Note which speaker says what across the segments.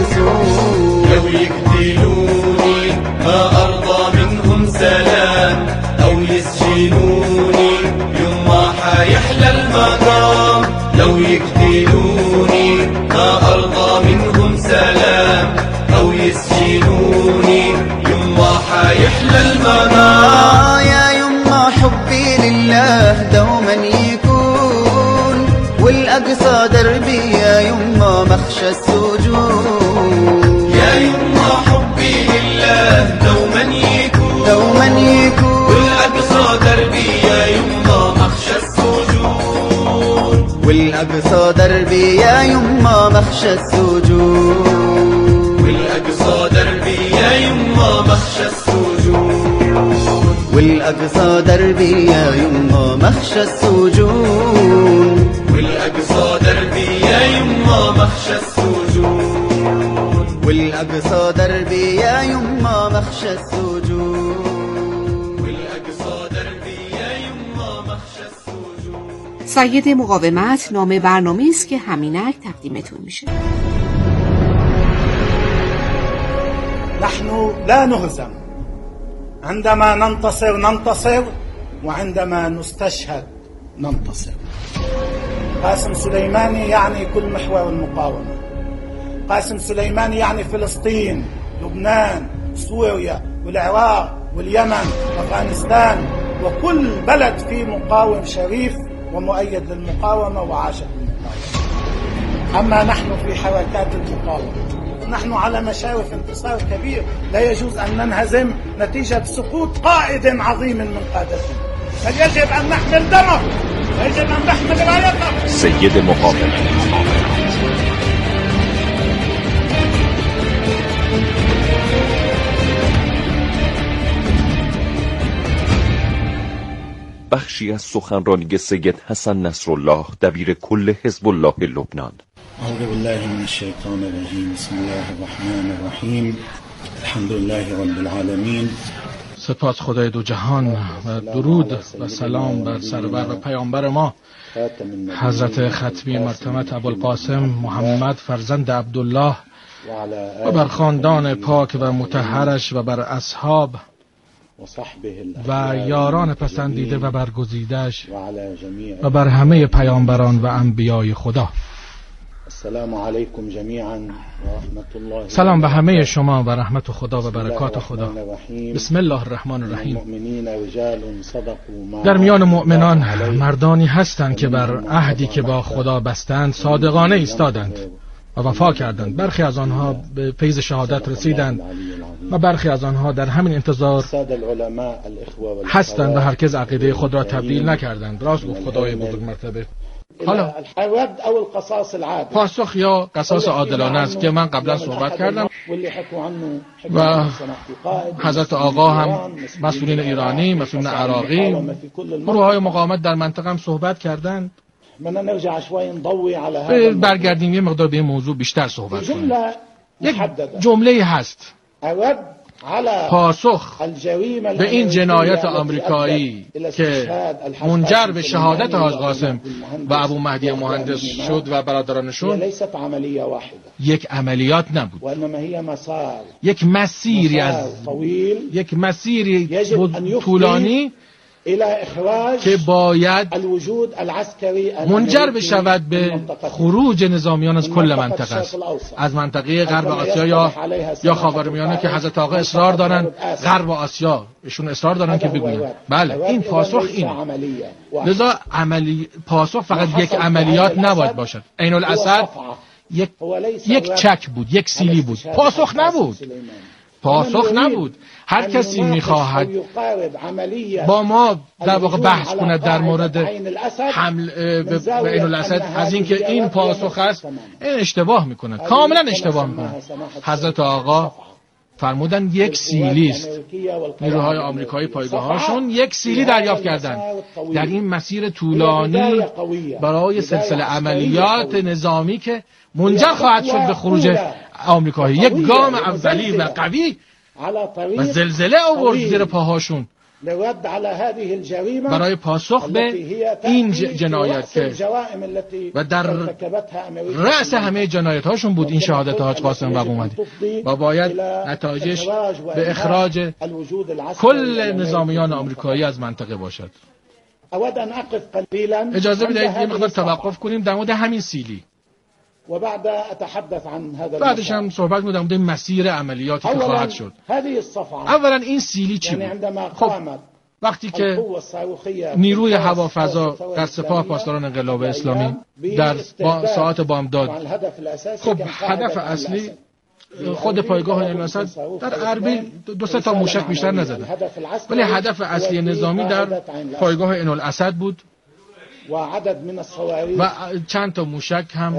Speaker 1: يسود.
Speaker 2: لو يقتلوني ما أرضى منهم سلام، أو يسجنوني يوم ما حيحلى المقام. لو يقتلوني ما أرضى منهم سلام، أو يسجنوني يوم ما حيحلى المقام.
Speaker 1: يا يما حبي لله دوما يكون، والأقصى دربي يا يما مخشى السجون.
Speaker 2: يا يما حبي لله دوما يكون،
Speaker 1: دوما يكون،
Speaker 2: والأقصى دربي يا يما مخشى السجون.
Speaker 1: والأقصى دربي يا يما مخشى السجون.
Speaker 2: والأقصى دربي يا يما مخشى السجون.
Speaker 1: والأقصى دربي يا يما مخشى السجون.
Speaker 2: والأقصى دربي يا يما مخشى السجون.
Speaker 1: والأقصى دربي يا يما مخشى السجون.
Speaker 2: والأقصى دربي يا يما مخشى السجون.
Speaker 3: سید مقاومت نام برنامه‌ای است که همینک تقدیمتون میشه.
Speaker 4: نحن لا نهزم، عندما ننتصر وعندما نستشهد ننتصر. قاسم سليماني يعني كل محور المقاومة. قاسم سليماني يعني فلسطين، لبنان، سوريا والعراق واليمن وأفغانستان، وكل بلد فيه مقاوم شريف ومؤيد للمقاومة وعاشق للمقاومة. أما نحن في حركات المقاومة نحن على مشارف انتصار كبير، لا يجوز أن ننهزم نتيجة سقوط قائد عظيم من قادتنا، بل يجب أن نحمل دمه، يجب أن نحمل رايته.
Speaker 5: سید مقاومت. بخشی از سخنرانی سید حسن نصرالله دبیر کل حزب الله لبنان.
Speaker 4: أعوذ بالله من الشيطان الرجيم. بسم الله الرحمن الرحیم. الحمد لله رب العالمین.
Speaker 6: سپاس خدای دو جهان و درود و سلام بر سرور و پیامبر ما حضرت ختمی مرتمت ابوالقاسم محمد فرزند عبدالله و بر خاندان پاک و مطهرش و بر اصحاب و یاران پسندیده و برگزیدش و بر همه پیامبران و انبیای خدا.
Speaker 4: السلام علیکم جمیعا و رحمت الله.
Speaker 6: سلام به همه شما و رحمت خدا و برکات خدا. بسم الله الرحمن الرحیم. در میان مؤمنان مردانی هستند که بر عهدی که با خدا بستند صادقانه ایستادند و وفا کردند. برخی از آنها به فیض شهادت رسیدند و برخی از آنها در همین انتظار هستند و هرگز عقیده خود را تبدیل نکردند. راست گفت خدای بزرگ مرتبه. حالا پاسخ یا قصاص عادلانه است که من قبلا صحبت کردم و حضرت آقا هم مسئولین ایرانی، مسئولین عراقی، گروه‌های مقاومت در منطقه هم صحبت کردند. برگردیم یه مقدار به این موضوع بیشتر صحبت کنیم. یک جمله هست: پاسخ به این جنایت آمریکایی که منجر به شهادت حاج قاسم و ابو مهدی مهندس شد و برادرانشون یک عملیات نبود، یک مسیری طولانی که باید منجر بشود به خروج نظامیان از کل منطقه است، از منطقه غرب آسیا یا خاورمیانه که حضرت آقا اصرار دارن، غرب آسیا ایشون اصرار دارن که بگوین بله این پاسخ اینه. لذا پاسخ فقط یک عملیات نباید باشد. عین الاسد یک چک بود، یک سیلی بود، پاسخ نبود. هر کسی میخواهد با ما در واقع بحث کند در مورد حمل به عین الاسد از اینکه این پاسخ است، این اشتباه میکنه، کاملا اشتباه میکنه. حضرت آقا فرمودن یک سیلی است. نیروهای آمریکایی پایگاهاشون یک سیلی دریافت کردند در این مسیر طولانی برای سلسله عملیات نظامی که منجر خواهد شد به خروج آمریکایی. یک گام اولی و قوی و زلزله آورد زیر پاهاشون برای پاسخ به این جنایت که و در رأس همه جنایت هاشون بود این شهادت حاج قاسم بابا اومدی و باید نتایجش به اخراج کل نظامیان آمریکایی از منطقه باشد. اجازه بدهید یه مقدار توقف کنیم در مورد همین سیلی. بعدش هم صحبت کنیم در مورد مسیر عملیاتی که خواهد شد. اولا این سیلی چی بود؟ خب وقتی که نیروی هوافضا در سپاه پاسداران انقلاب اسلامی در ساعات بامداد، خب هدف اصلی خود پایگاه عین الاسد در اربیل 2-3 تا موشک بیشتر نزدن، ولی هدف اصلی نظامی در پایگاه عین الاسد بود و چند تا موشک هم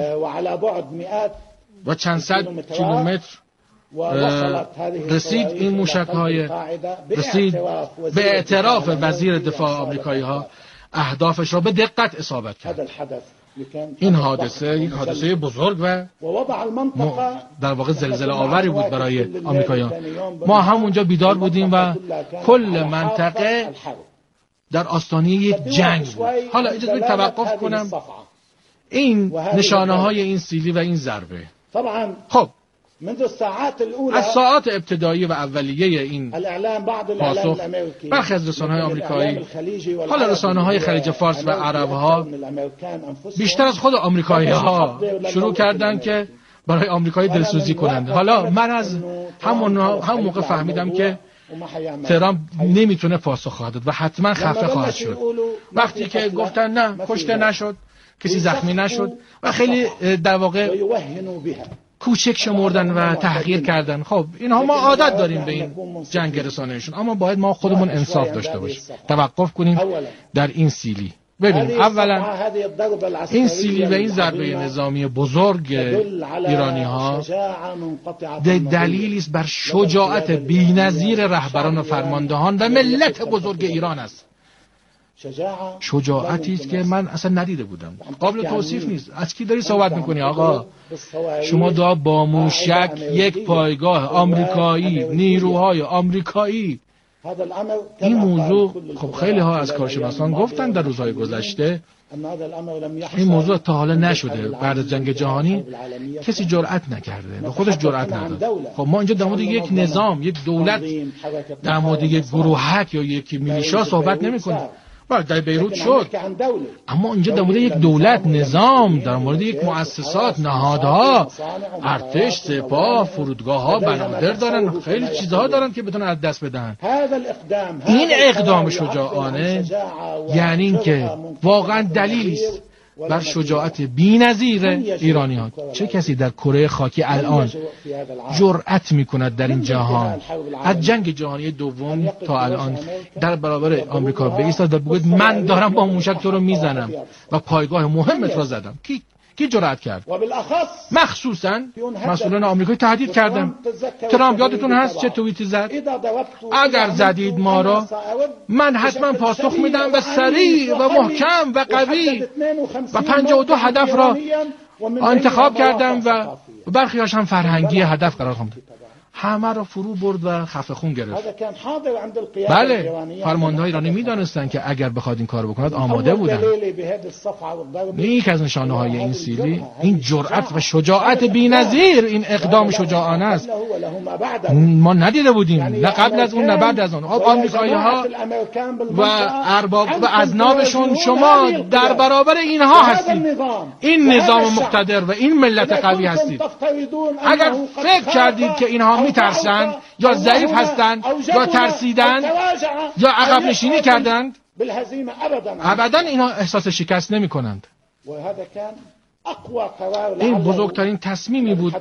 Speaker 6: و چند صد کیلومتر رسید. این موشک های رسید به اعتراف وزیر دفاع آمریکایی ها اهدافش را به دقت اصابت کرد. این حادثه یک حادثه بزرگ و در واقع زلزله آوری بود برای آمریکاییان. ما همونجا بیدار بودیم و کل منطقه در آستانه یک جنگ بود. حالا اجازه بدید توقف کنم این نشانه های این سیلی و این ضربه. خب از ساعات ابتدایی و اولیه این پاسخ برخی از رسانه‌های آمریکایی، حالا رسانه‌های خلیج فارس و عرب‌ها بیشتر از خود آمریکایی‌ها شروع کردند که برای آمریکایی دلسوزی کنند. حالا من از همون موقع فهمیدم که تهران نمیتونه پاسخ خواهد داد و حتما خفه خواهد شد. وقتی که گفتن نه کشته نشد، کسی زخمی نشد و خیلی در واقع کوچک شمردن و تحقیر کردن. خب اینها ما عادت داریم به این جنگ رسانه‌شون، اما باید ما خودمون انصاف داشته باشیم. توقف کنیم در این سیلی. ببینیم اولا این سیلی و این ضربه نظامی بزرگ ایرانی‌ها دلیلی است بر شجاعت بی‌نظیر رهبران و فرماندهان و ملت بزرگ ایران است. شجاعتی است که من اصلا ندیده بودم، قابل توصیف نیست. از کی داری صحبت میکنی آقا؟ شما دا با موشک یک پایگاه آمریکایی، نیروهای آمریکایی. این موضوع خب خیلی ها از کارشناسان گفتن در روزهای گذشته این موضوع تا حالا نشده. بعد از جنگ جهانی کسی جرأت نکرده و خودش جرأت نداد. خب ما اینجا در مورد یک نظام، یک دولت، در مورد یک گروهک یا یک میلیشا صحبت نمی‌کنیم. در بیروت شد، اما اینجا در مورد یک دولت، نظام، در مورد یک مؤسسات، نهادها، ارتش، سپاه، فرودگاه‌ها، بنادر دارن، خیلی چیزها دارن که بتونن از دست بدن. این اقدام شجاعانه یعنی اینکه واقعا دلیلی است بر شجاعت بی‌نظیر ایرانیان. چه کسی در کره خاکی الان جرأت می‌کند در این جهان از جنگ جهانی دوم تا الان در برابر آمریکا بایستد و بگوید من دارم با موشک تو رو میزنم و پایگاه مهمت را زدم؟ کی جرأت کرد؟ مخصوصاً مسئولان آمریکایی تهدید کردن. ترامپ یادتون هست چه توییتی زد؟ اگر زدید ما را من حتما پاسخ میدم و سریع و محکم و قوی و 52 هدف را انتخاب کردم و برخی هاش هم فرهنگی هدف قرار دادم. همه را فرو برد و خفه خون گرفت. بله، فرماندهان ایرانی میدانستند که اگر بخواد این کارو بکند آماده بودن. یک از نشانه‌های این سیلی این جرأت و شجاعت بی‌نظیر، این اقدام شجاعانه است. ما ندیده بودیم، نه قبل از اون نه بعد از اون. آمریکایی‌ها و ارباب و اذنابشون شما در برابر اینها هستید، این نظام مقتدر و این ملت قوی هستید. اگر فکر کردید که اینها میترسند یا ضعیف هستند یا ترسیدند یا عقب نشینی کردند، ابدا اینها احساس شکست نمی کنند. این بزرگترین تصمیمی بود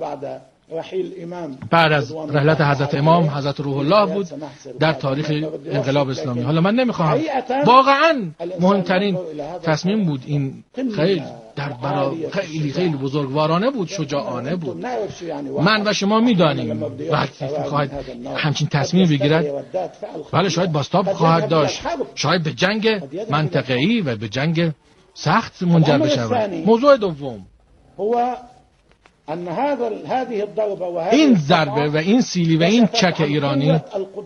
Speaker 6: بعد از رحلت حضرت امام حضرت روح الله بود در تاریخ انقلاب اسلامی. حالا من نمیخوام، واقعا مهمترین تصمیم بود. این خیلی در خیلی بزرگوارانه بود، شجاعانه بود. من و شما میدانیم وقتی میخواهد همچین تصمیم بگیرد، بله شاید باستاب خواهد داشت، شاید به جنگ منطقه‌ای و به جنگ سخت منجر بشود. موضوع دوم این ضربه و این سیلی و این چک ایرانی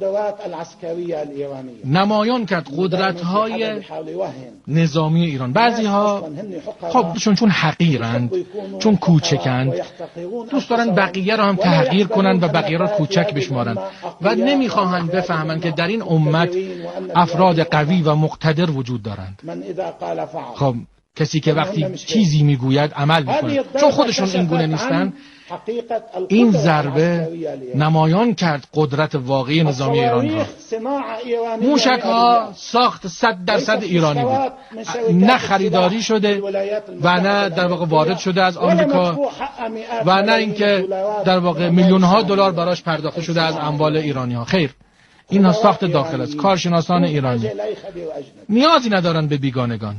Speaker 6: نمایان کرد قدرت‌های نظامی ایران. بعضی‌ها خب چون حقیرند، چون کوچکند، دوست دارن بقیه را هم تحقیر کنن و بقیه را کوچک بشمارن و نمیخواهند بفهمن که در این امت افراد قوی و مقتدر وجود دارند. خب کسی که وقتی چیزی میگوید عمل میکنه، چون خودشون این گونه نیستن. این ضربه نمایان کرد قدرت واقعی نظامی ایران را. موشک ها ساخت 100% ایرانی بود، نه خریداری شده و نه در واقع وارد شده از آمریکا و نه اینکه در واقع میلیون ها دلار براش پرداخته شده از اموال ایرانی ها. خیر، این ساخت داخل است. کارشناسان ایرانی نیازی ندارن به بیگانگان.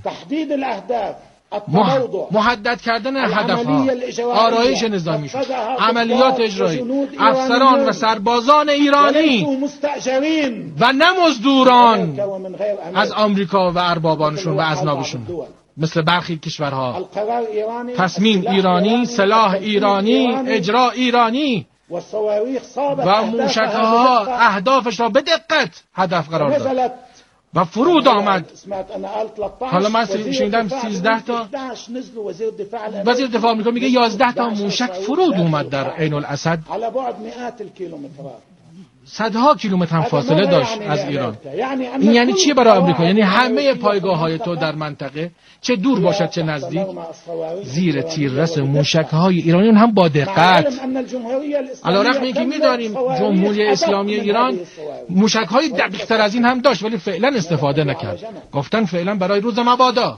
Speaker 6: محدد کردن هدفها، آرایش نظامی، عملیات اجرایی، افسران و سربازان ایرانی و نه مزدوران از آمریکا و اربابانشون و اذنابشون مثل برخی کشورها. تصمیم ایرانی، سلاح ایرانی، اجرا ایرانی و موشک‌ها اهدافش را به دقت هدف قرار داد و فرود آمد. حالا من شنیدم 13 تا وزیر دفاع آمریکا میگه 11 تا موشک فرود اومد در عین الاسد. صدها کیلومتر هم فاصله داشت از ایران. این یعنی چی برای آمریکا؟ یعنی همه پایگاه‌های تو در منطقه، چه دور باشد چه نزدیک، زیر تیررس موشک‌های ایرانیان هم با دقت. علی‌رغم اینکه می‌دانیم جمهوری اسلامی ایران موشک‌های دقیق‌تر از این هم داشت ولی فعلا استفاده نکرد. گفتن فعلا برای روز مبادا.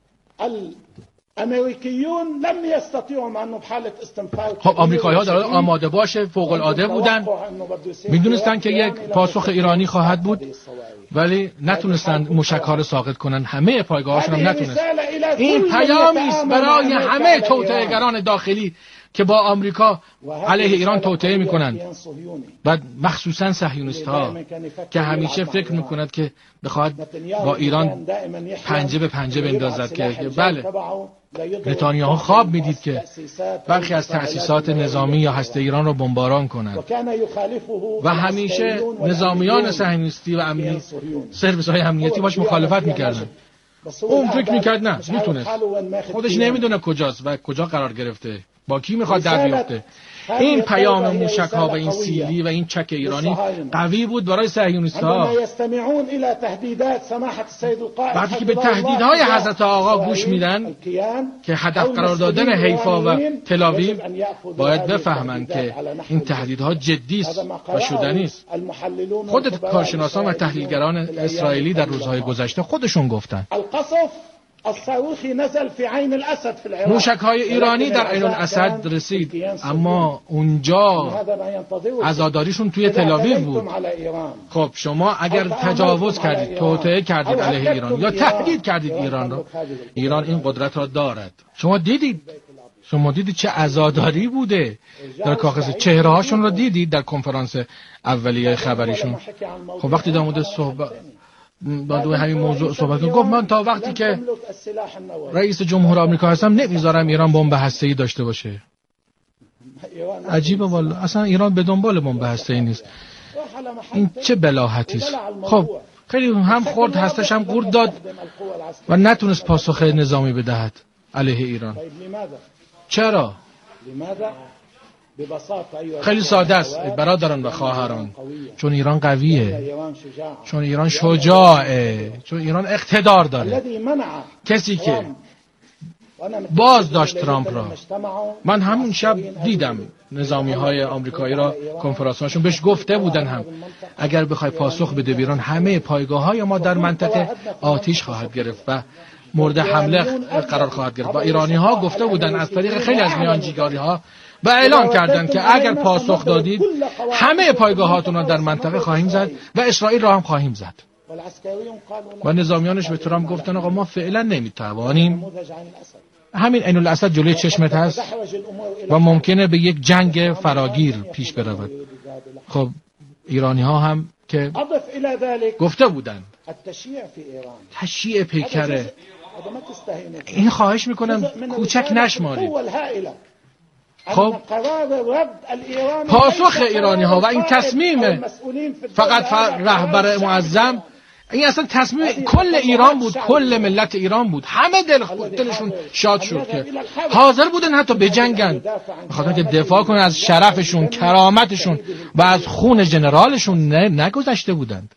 Speaker 6: خب آمریکایی‌ها در آماده باشه فوق‌العاده بودن، میدونستن که یک پاسخ ایرانی خواهد بود ولی نتونستن موشک‌ها رو ساقط کنن. همه پایگاه‌هاشون هم نتونست. این پیامی است برای همه توطئه‌گران داخلی که با آمریکا علیه ایران توطئه میکنند و مخصوصا صهیونیست‌ها که همیشه فکر میکند که بخواد با ایران پنجه به پنجه بندازد که بله، نتانیاهو خواب میدید که برخی از تأسیسات نظامی یا هسته ایران را بمباران کنند و همیشه نظامیان صهیونیستی و امنی سرویس‌های امنیتی باش مخالفت میکردن. اون فکر میکرد نه میتونه، خودش نمیدونه کجاست و کجا قرار گرفته، با کی میخواد در بیفته. این پیام موشک‌ها و این سیلی و این چک ایرانی قوی بود برای صهیونیست‌ها. وقتی که به تهدیدهای حضرت آقا گوش میدن که هدف قرار دادن حیفا و تل‌آویو، باید بفهمن که این تهدیدها جدی است و شدنی است. خود کارشناسان و تحلیلگران اسرائیلی در روزهای گذشته خودشون گفتن موشک‌های ایرانی در عین الاسد رسید، اما اونجا عزاداریشون توی تل‌آویو بود. خب شما اگر تجاوز کردید، توطئه کردید علیه ایران یا تهدید کردید ایران رو، ایران این قدرت را دارد. شما دیدید چه عزاداری بوده در کاخ، چهره هاشون رو دیدید در کنفرانس اولیه خبریشون. خب وقتی در مورد با همین موضوع صحبت کنم، گفت من تا وقتی که رئیس جمهور آمریکا هستم نمیذارم ایران بمب هسته‌ای داشته باشه. عجیبه والله، اصلا ایران به دنبال بمب هسته‌ای نیست. این چه بلاهتی است. خب خیلی هم خورد، هستش هم قورت داد و نتونست پاسخ نظامی بدهد علیه ایران. چرا؟ خیلی ساده است برادران و خواهران، چون ایران قویه، چون ایران شجاعه، چون ایران اقتدار داره. کسی که باز داشت ترامپ را، من همون شب دیدم نظامی‌های آمریکایی را کنفرانس‌هاشون بهش گفته بودن هم اگر بخوای پاسخ بده ایران، همه پایگاه‌های ما در منطقه آتش خواهد گرفت و مورد حمله قرار خواهد گرفت. و ایرانی‌ها گفته بودن از طریق خیلی از میانجیگری‌ها و اعلان کردند که اگر پاسخ دادید همه پایگاهاتون را در منطقه خواهیم زد و اسرائیل را هم خواهیم زد. و نظامیانش به ترامپ گفتن آقا ما فعلا نمیتوانیم، همین عین الاسد جلوی چشمت هست و ممکنه به یک جنگ فراگیر پیش برود. خب ایرانی ها هم که گفته بودن تشییع پیکره، این خواهش میکنم کوچک نشمارید. خب پاسخ ایرانی ها و این تصمیم فقط رهبر معظم، این اصلا تصمیم کل ایران بود، کل ملت ایران بود. همه دلشون شاد شد که حاضر بودن حتی بجنگن بخاطر که دفاع کنن از شرفشون، کرامتشون و از خون جنرالشون نگذشته بودند.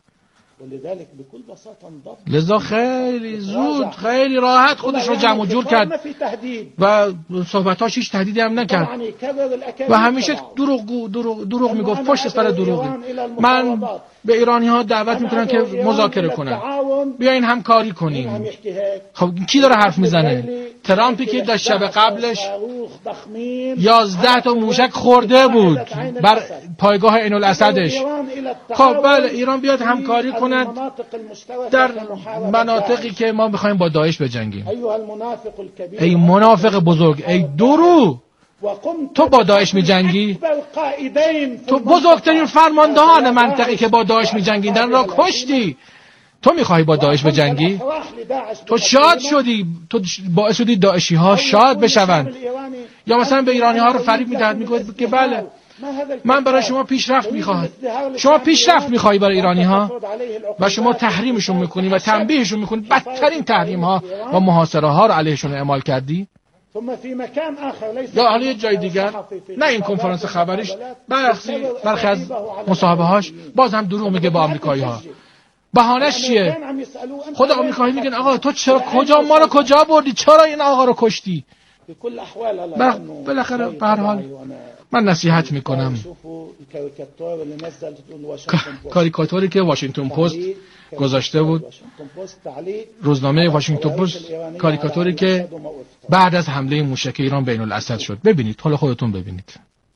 Speaker 6: لذا خیلی زود، خیلی راحت خودش رو جمع جور کرد و صحبتاش هیچ تهدیدی هم نکرد و همیشه دروغ میگفت، پشت سر دروغی. من به ایرانی ها دعوت میکنم که مذاکره کنن، بیاین همکاری کنیم. خب کی داره حرف میزنه؟ ترامپی که در شب قبلش 11 تا موشک خورده بود بر پایگاه عین الاسدش. خب بله، ایران بیاد همکاری کند در مناطقی که ما میخوایم با داعش بجنگیم. ای منافق بزرگ، ای درو، تو با داعش میجنگی؟ تو بزرگترین فرماندهان منطقی که با داعش میجنگیدن را کشتی. تو میخوای با داعش بجنگی؟ تو شاد شدی، تو باعث شدی داعشی ها شاد بشوند. یا مثلا به ایرانی ها رو فریب میدهد، میگوید که بله من برای شما پیشرفت میخواهم. شما پیشرفت میخوایی برای ایرانی ها و شما تحریمشون میکنی و تنبیهشون میکنی، بدترین تحریم ها و محاصره ها رو علیهشون اعمال کردی. یا حالا یه جای دیگر، نه این کنفرانس خبریش، برخی از مصاحبه هاش باز هم دروغ میگه با آمریکایی ها. بهانه‌اش چیه؟ خود آمریکایی میگن آقا تو چرا ما رو کجا بردی؟ چرا این آقا رو کشتی؟ بالاخره به هر حال من نصیحت میکنم، کاریکاتوری که واشنگتن پست گذاشته بود، روزنامه واشنگتن پست، کاریکاتوری که بعد از حمله موشک ایران بین الاسد شد. ببینید، حالا خودتون ببینید.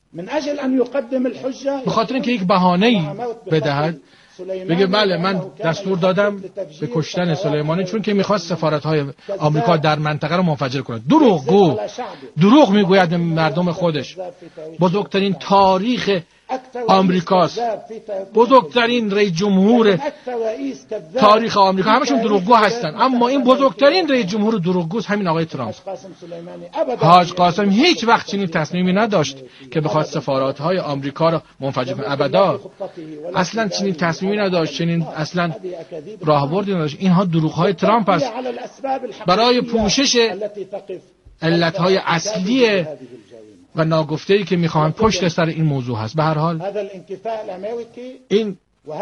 Speaker 6: به خاطر اینکه یک بهانه‌ای بدهد، بگه بله من دستور دادم به کشتن سلیمانی چون که میخواست سفارت‌های آمریکا در منطقه رو منفجر کنه. دروغ میگوید به مردم خودش. بزرگترین تاریخ آمریکاست، بزرگترین رئیس جمهور تاریخ آمریکا، همشون دروغگو هستن، اما این بزرگترین رئیس جمهور دروغگوست همین آقای ترامپ. حاج قاسم هیچ وقت چنین تصمیمی نداشت که بخواد سفارت‌های آمریکا رو منفجر کنه، ابدا. اصلا چنین تصمیمی نداشت، چنین اصلا راهبردی نداشت. اینها دروغ‌های ترامپ است برای پوشش علت‌های اصلی و ناگفته‌ای که میخوان پشت سر این موضوع هست. به هر حال این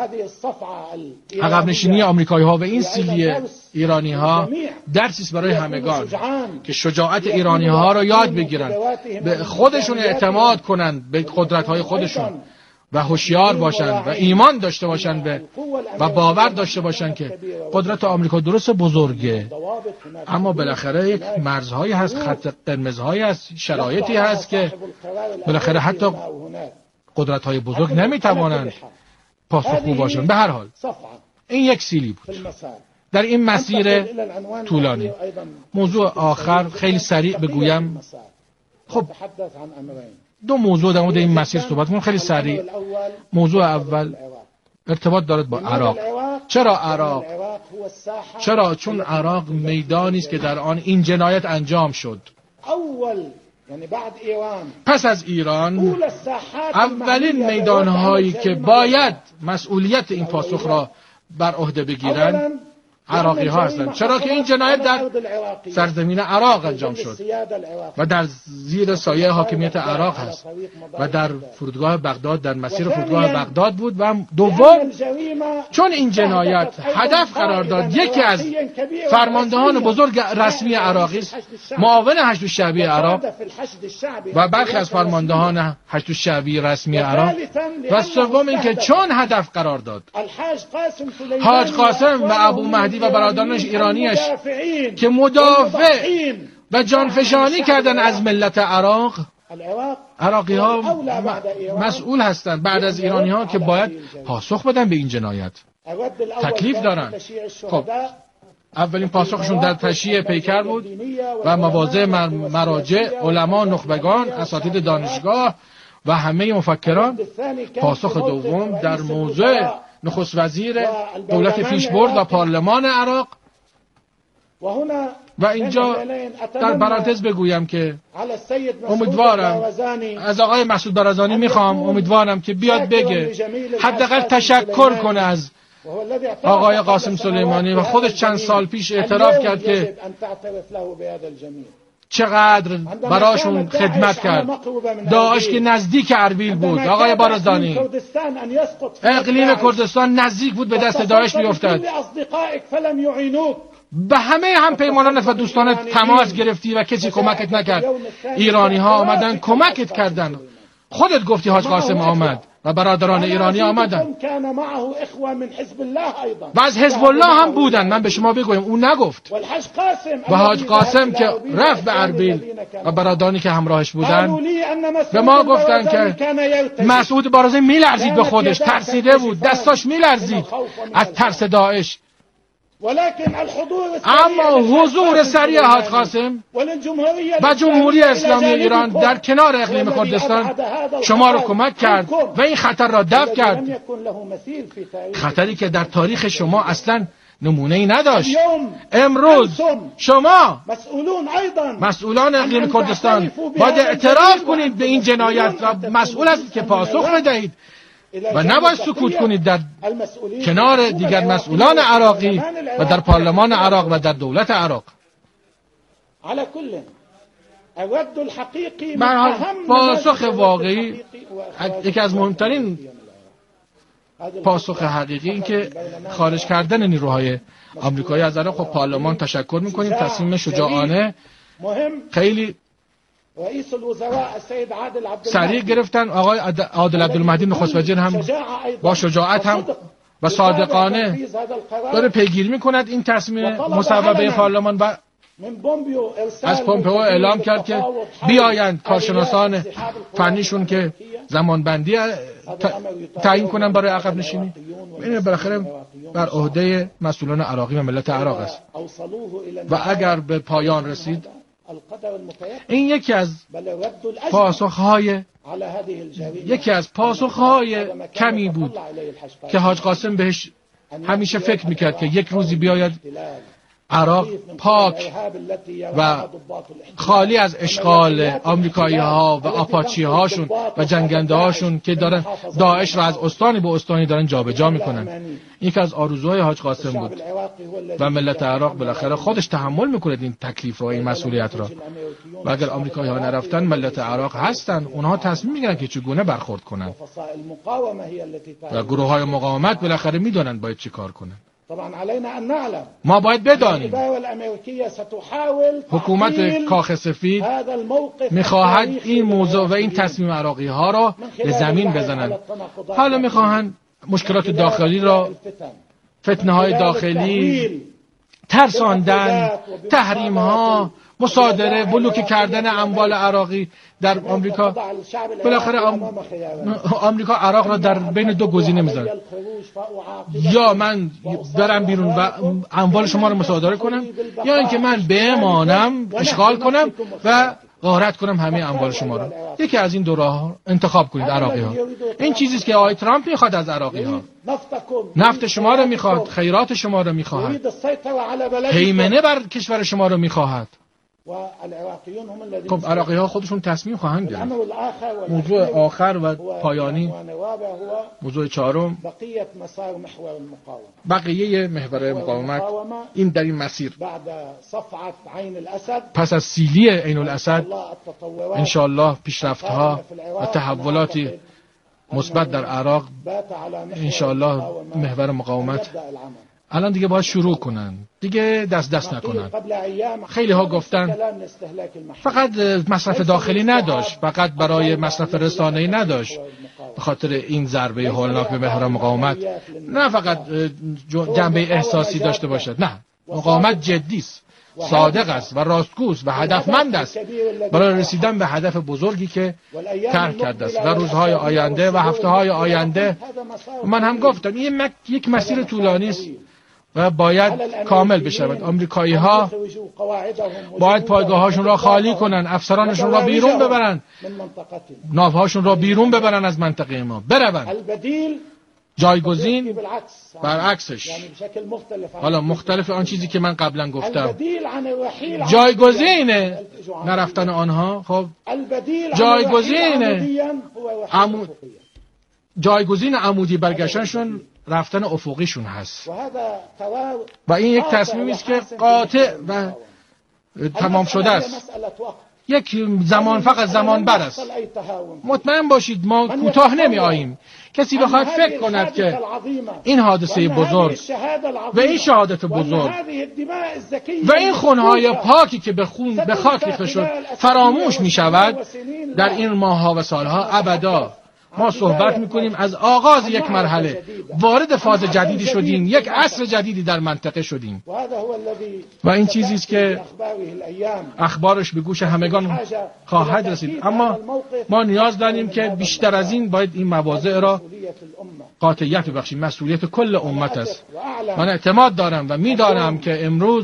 Speaker 6: عقب نشینی آمریکایی ها و این سیلی ایرانی ها درسی است برای همگان که شجاعت ایرانی ها را یاد بگیرن، به خودشون اعتماد کنن، به قدرت های خودشون و هوشیار باشن و ایمان داشته باشن و باور داشته باشن که قدرت آمریکا درست بزرگه، اما بالاخره یک مرزهایی هست، خط قرمزهایی هست، شرایطی هست که بالاخره حتی قدرت‌های بزرگ نمیتوانند پاسخگو باشن. به هر حال این یک سیلی بود در این مسیر طولانی. موضوع آخر خیلی سریع بگویم. خب دو موضوع در مورد این مسیر صحبت کنم خیلی سریع. موضوع اول ارتباط دارد با عراق. چرا عراق؟ چرا؟ چون عراق میدانی است که در آن این جنایت انجام شد. پس از ایران اولین میدانهایی که باید مسئولیت این پاسخ را بر عهده بگیرند عراقی ها هستند. چرا که این جنایت در سرزمین عراق انجام شد و در زیر سایه حاکمیت عراق هست و در فرودگاه بغداد، در مسیر فرودگاه بغداد بود. و دوم چون این جنایت هدف قرار داد یکی از فرماندهان بزرگ رسمی عراقی، معاون حشد الشعبی عراق و برخی از فرماندهان حشد الشعبی رسمی عراق، و سوم اینکه چون هدف قرار داد حاج قاسم و ابو مهدی و برادرانش ایرانیش که مدافع و جانفشانی کردن از ملت عراق، عراقی ها مسئول هستند بعد از ایرانی ها که باید پاسخ بدن به این جنایت، تکلیف دارن. خب اولین پاسخشون در تشییع پیکر بود و مواضع مراجع، علما، نخبگان، اساتید دانشگاه و همه مفکران. پاسخ دوم در موضع نخست وزیر دولت پیشبرد و پارلمان عراق و اینجا در پرانتز بگویم که امیدوارم از آقای مسعود برزانی میخوام امیدوارم که بیاد بگه حداقل تشکر کنه از آقای قاسم سلیمانی و خودش چند سال پیش اعتراف کرد که چقدر براشون خدمت کرد. داعش که نزدیک اربیل بود آقای بارزانی، اقلیم کردستان نزدیک بود به دست داعش بیفتد. به همه هم پیمانانت و دوستانت تماس گرفتی و کسی کمکت نکرد. ایرانی ها آمدن کمکت کردن. خودت گفتی حاج قاسم آمد و برادران ایرانی آمدن و از حزب الله هم بودن. من به شما بگویم اون نگفت. و حاج قاسم که رفت به اربیل و برادرانی که همراهش بودن به ما گفتن که مسعود بارزانی میلرزید، به خودش ترسیده بود، دستاش میلرزید از ترس داعش. اما حضور سریع حاج قاسم و جمهوری اسلامی ایران در کنار اقلیم کردستان شما را کمک کرد و این خطر را دفع کرد، خطری که در تاریخ شما اصلا نمونه‌ای نداشت. امروز شما مسئولان اقلیم کردستان باید اعتراف کنید به این جنایت و مسئول هستید که پاسخ بدهید و نباید سکوت کنید در کنار دیگر مسئولان عراقی و در پارلمان عراق و در دولت عراق. برای پاسخ واقعی، یکی از مهمترین پاسخ حقیقی این که خارج کردن نیروهای آمریکایی از عراق. خب پارلمان تشکر میکنیم، تصمیم شجاعانه خیلی سریع گرفتن. آقای عادل عبدالمهدی نخست وزیر هم با شجاعت هم و صادقانه داره پیگیری میکند این تصمیم مصوبه پارلمان و از پومپئو اعلام کرد که بیایند کارشناسان فنیشون که زمانبندی تعیین کنن برای عقب نشینی. این بالاخره بر عهده مسئولان عراقی و ملت عراق است و اگر به پایان رسید این یکی از پاسخهای کمی بود که حاج قاسم بهش همیشه فکر میکرد که یک روزی بیاید عراق پاک و خالی از اشغال آمریکایی ها و آپاچی هاشون و جنگنده هاشون که دارن داعش را از استانی به استانی دارن جابجا میکنن. یکی از آرزوهای حاج قاسم بود و ملت عراق بالاخره خودش تحمل میکنه این تکلیف و این مسئولیت را و اگر آمریکایی ها نرفتن ملت عراق هستن، اونها تصمیم میگیرن که چگونه برخورد کنن و گروه های مقاومت بالاخره میدونن باید چی کار کنن. ما باید بدانیم حکومت کاخ سفید میخواهد این موضوع و این تصمیم عراقی ها را به زمین بزنند. حالا میخواهند مشکلات داخلی را، فتنه های داخلی، ترساندن، تحریم ها، مصادره، بلوک کردن اموال عراقی در آمریکا. بالاخره آمریکا عراق را در بین دو گزینه میذاره، یا من برم بیرون و اموال شما رو مصادره کنم، یا اینکه من بمانم اشغال کنم و غارت کنم همه اموال شما رو. یکی از این دو راه انتخاب کنید عراقی ها. این چیزی است که آقای ترامپ میخواد از عراقی ها. نفت شما رو میخواد، خیرات شما رو میخواد، هیمنه بر کشور شما رو میخواهد. خب عراقی ها خودشون تصمیم خواهند گرفت. موضوع آخر و پایانی، موضوع چهارم، بقیه محور مقاومت. این در این مسیر پس از سیلی عین الاسد انشاءالله پیشرفت‌ها و تحولاتی مثبت در عراق انشاءالله محور مقاومت الان دیگه باید شروع کنن، دیگه دست نکنن. خیلی ها گفتن فقط مصرف داخلی نداشت، فقط برای مصرف رسانه‌ای نداشت به خاطر این ضربه هولناک به محور مقاومت، نه فقط جنبه احساسی داشته باشد. نه، مقاومت جدی است، صادق است و راستگوست و هدفمند است برای رسیدن به هدف بزرگی که طرح کرده است. در روزهای آینده و هفته‌های آینده من هم گفتم این یک مسیر طولانی است و باید کامل بشود. آمریکایی ها باید پایگاهاشون را خالی کنن، افسرانشون را بیرون ببرن، ناوهاشون را بیرون ببرن از منطقه ما، بروند. جایگزین برعکسش، حالا مختلف آن چیزی که من قبلا گفتم، جایگزین نرفتن آنها، خب جایگزین عمودی برگشتنشون رفتن افقیشون هست و این یک تصمیمی است که قاطع و تمام شده است، یک زمان فقط زمان بر است. مطمئن باشید ما کوتاه نمی آییم. کسی بخواهد فکر کند که این حادثه بزرگ و این شهادت بزرگ و این خونهای پاکی که به خاک ریخته شد فراموش می شود در این ماه‌ها و سالها، ابدا. ما صحبت میکنیم از آغاز یک مرحله وارد فاز جدیدی شدیم، یک عصر جدیدی در منطقه شدیم و این چیزی است که اخبارش به گوش همگان خواهد رسید. اما ما نیاز داریم که بیشتر از این باید این مواضع را قاطعیت ببخشیم. مسئولیت کل امت است. من اعتماد دارم و میدانم که امروز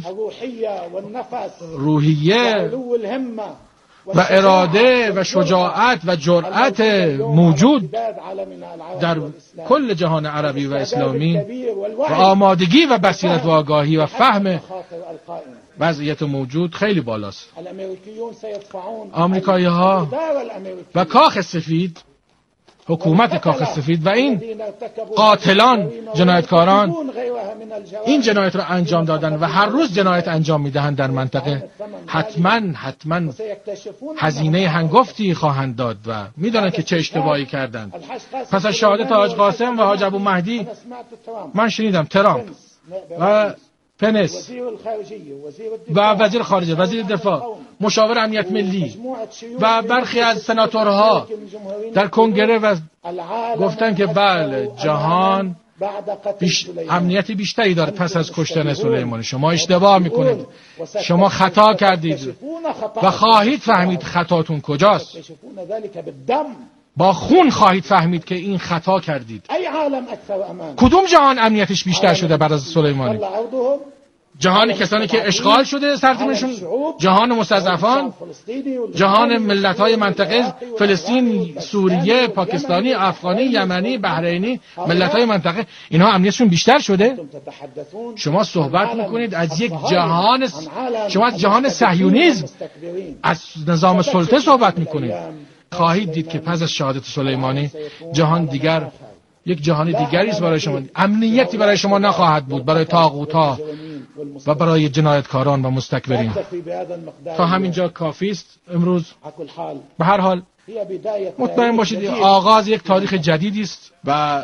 Speaker 6: روحیه و اراده و شجاعت و جرأت موجود در کل جهان عربی و اسلامی و آمادگی و بصیرت و آگاهی و فهم وضعیت موجود خیلی بالاست. آمریکایی ها و کاخ سفید، حکومت کاخ سفید و این قاتلان، جنایتکاران این جنایت را انجام دادن و هر روز جنایت انجام میدهند در منطقه، حتما هزینه هنگفتی خواهند داد و میدانند که چه اشتباهی کردند. پس از شهادت حاج قاسم و حاج ابو مهدی من شنیدم ترامپ و پنس و وزیر خارجه، وزیر دفاع، مشاور امنیت ملی و برخی از سناتورها در کنگره و گفتن که بله جهان امنیتی بیشتری داره پس از کشتن سلیمانی. شما اشتباه میکنید، شما خطا کردید و خواهید فهمید خطاتون کجاست. با خون خواهید فهمید که این خطا کردید. کدوم جهان امنیتش بیشتر شده بعد از سلیمانی؟ جهان کسانی که اشغال شده سرزمینشون، جهان مستضعفان، جهان ملت‌های منطقه، فلسطین، سوریه، پاکستانی، افغانی، یمنی، بحرینی، ملت‌های منطقه، اینها امنیتشون بیشتر شده؟ شما صحبت میکنید از یک جهان، شما از جهان صهیونیسم، از نظام سلطه صحبت میکنید. خواهید دید که پس از شهادت سلیمانی جهان دیگر یک جهان دیگری است برای شما. امنیتی برای شما نخواهد بود، برای طاغوت‌ها و برای جنایتکاران و مستکبرین. تا همینجا کافی است امروز. به هر حال مطمئن باشید آغاز یک تاریخ جدیدی است و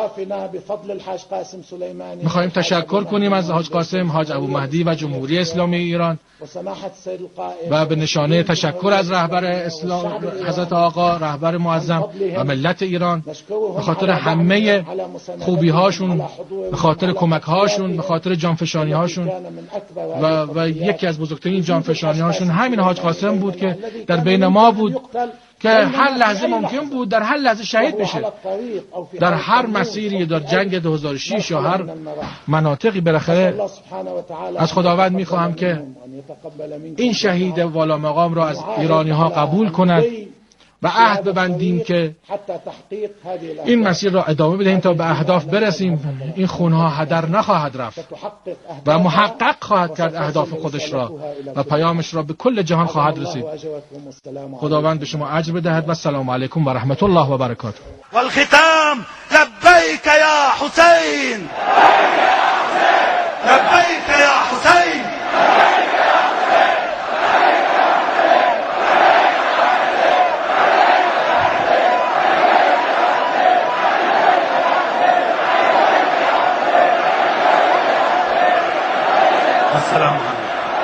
Speaker 6: می‌خوایم تشکر کنیم از حاج قاسم، حاج ابو مهدی و جمهوری اسلامی ایران و به نشانه تشکر از رهبر اسلام حضرت آقا، رهبر معظم و ملت ایران، به خاطر همه خوبی‌هاشون، به خاطر کمک‌هاشون، به خاطر جانفشانی‌هاشون و یکی از بزرگترین جانفشانی‌هاشون همین حاج قاسم بود که در بین ما بود، که هر لحظه ممکن بود در هر لحظه شهید بشه. در هر مسیری، در جنگ 2006 یا هر مناطقی، بالاخره از خداوند میخواهم که این شهید والا مقام را از ایرانی ها قبول کند و عهد ببندیم که این مسیر را ادامه بدهیم تا به اهداف برسیم. این خونها هدر نخواهد رفت و محقق خواهد کرد اهداف خودش را و پیامش را به کل جهان خواهد رسید. خداوند به شما اجر بدهد و السلام علیکم و رحمت الله و برکاته.
Speaker 2: والختام لبیک یا حسین، لبیک یا حسین. السلام علیکم.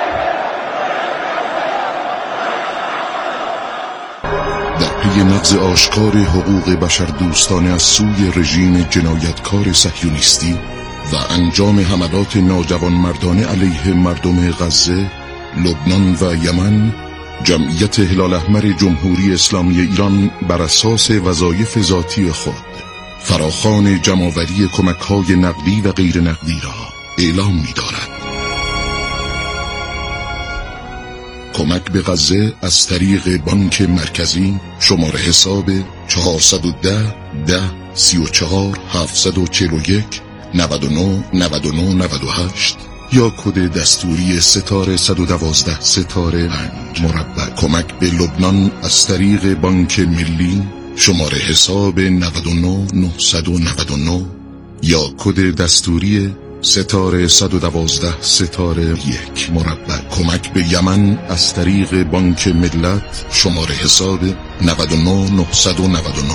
Speaker 7: در پی نقض آشکار حقوق بشر دوستانه از سوی رژیم جنایتکار صهیونیستی و انجام حملات ناجوانمردانه علیه مردم غزه، لبنان و یمن، جمعیت هلال احمر جمهوری اسلامی ایران بر اساس وظایف ذاتی خود فراخوان جمع‌آوری کمک‌های نقدی و غیر نقدی را اعلام می‌دارد. کمک به غزه از طریق بانک مرکزی، شماره حساب 410 10 34 741 99 99 98 یا کد دستوری ستاره 112 ستاره 5 مربع. کمک به لبنان از طریق بانک ملی، شماره حساب 99 999 یا کد دستوری ستاره 112 ستاره 1 مربع. کمک به یمن از طریق بانک ملت، شماره حساب 99 999